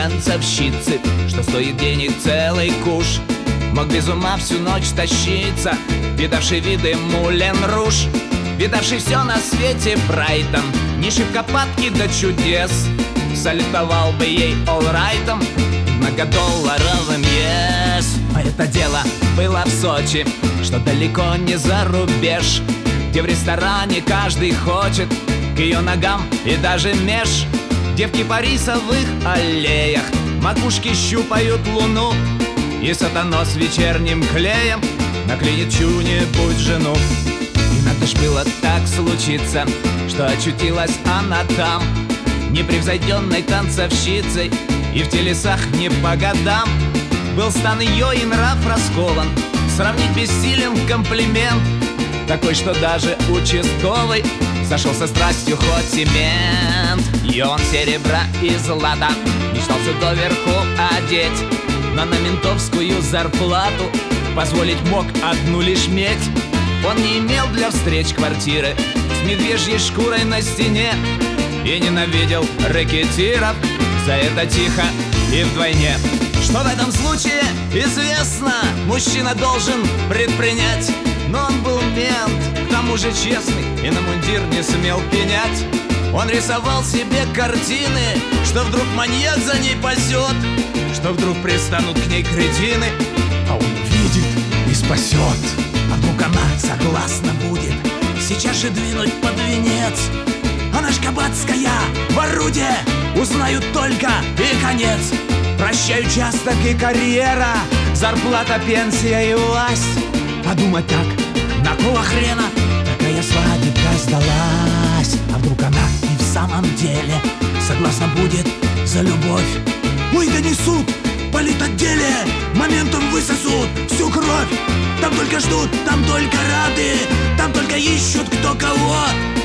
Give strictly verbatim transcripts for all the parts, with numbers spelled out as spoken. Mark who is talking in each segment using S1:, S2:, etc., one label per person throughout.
S1: танцовщицы, что стоит денег целый куш. Мог без ума всю ночь тащиться, видавший виды Мулен Руж, видавший все на свете Брайтон, не шибко падки до чудес. Салютовал бы ей олрайтом, многодолларовым yes. А это дело было в Сочи, что далеко не за рубеж, где в ресторане каждый хочет к ее ногам и даже меж. Девки по рисовых аллеях макушки щупают луну, и сатана с вечерним клеем наклинит чью-нибудь жену. И надо ж было так случиться, что очутилась она там, непревзойденной танцовщицей, и в телесах не по годам. Был стан ее и нрав раскован, сравнить бессилен комплимент, такой, что даже участковый сошел со страстью хоть и мент. И он серебра и злата мечтал все доверху одеть, но на ментовскую зарплату позволить мог одну лишь медь. Он не имел для встреч квартиры с медвежьей шкурой на стене и ненавидел рэкетиров за это тихо и вдвойне. Что в этом случае известно, мужчина должен предпринять, но он был мент, к тому же честный, и на мундир не смел пенять. Он рисовал себе картины, что вдруг маньяк за ней пасет, что вдруг пристанут к ней кретины, а он увидит и спасет. А вдруг она согласна будет сейчас же двинуть под венец. Она ж кабацкая, в орудие, узнают только и конец. Прощаю участок и карьера, зарплата, пенсия и власть. Подумать так, на кого хрена такая свадебка сдалась? А вдруг она и в самом деле согласна будет за любовь? Ой, да не суд, политотделе моментом высосут всю кровь. Там только ждут, там только рады, там только ищут кто кого.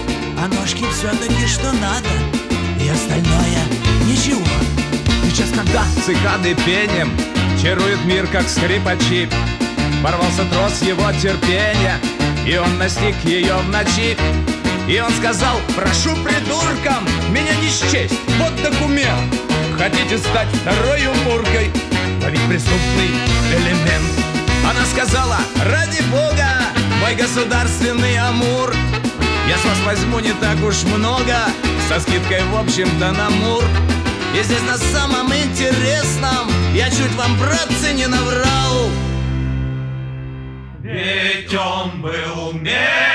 S1: А ножки все-таки что надо, и остальное ничего. Сейчас, когда цикады пением чарует мир, как скрипачи, порвался трос его терпения, и он настиг ее в ночи. И он сказал: прошу придуркам меня не счесть, вот документ. Хотите стать второй Муркой, ловить преступный элемент? Она сказала: ради бога, мой государственный амур, я с вас возьму не так уж много, со скидкой в общем-то на мур. И здесь на самом интересном я чуть вам, братцы, не наврал.
S2: Ведь он был мент,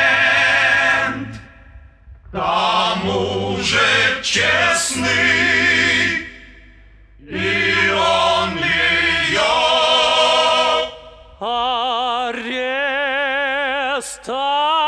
S2: к тому же честный, и он ее
S3: арестовал.